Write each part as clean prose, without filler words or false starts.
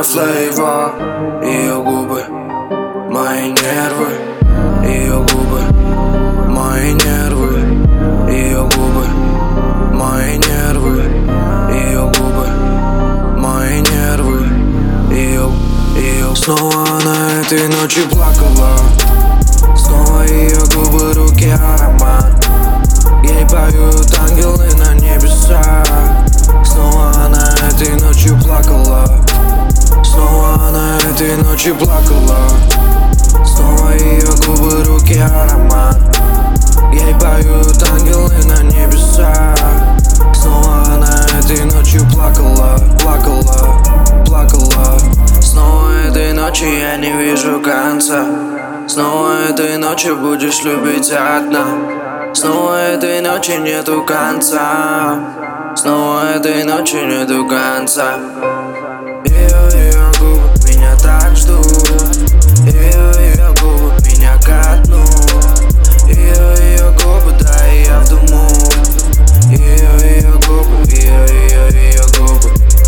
флейва. Ее губы, мои нервы. Ее губы, мои нервы. Ее губы, мои нервы. Ее губы, мои нервы. Ее снова на этой ночи плакала. Снова ее губы, руки, аромат. Ей поют ангелы на небесах. Снова она этой ночью плакала. Снова она этой ночью плакала. Снова ее губы, руки, аромат. Ей поют ангелы на небесах. Снова она этой ночью плакала, плакала, плакала. Снова этой ночи я не вижу конца. Снова этой ночью будешь любить одна. Снова этой ночи нету конца. Снова этой ночи нету конца. Ее губы меня так ждут. Ее губы меня ко дну. Ее губы, да и я в дыму. Ее губы, ее губы.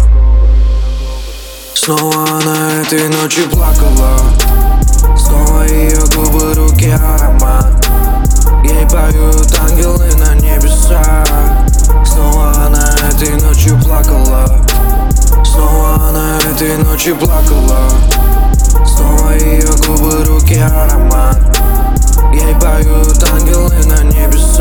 Снова на этой ночи плакала. Снова ее губы, руки, аромат. Ей поют ангелы на небесах. Снова она этой ночью плакала. Снова она этой ночью плакала. Снова ее губы, руки, аромат. Ей поют ангелы на небесах.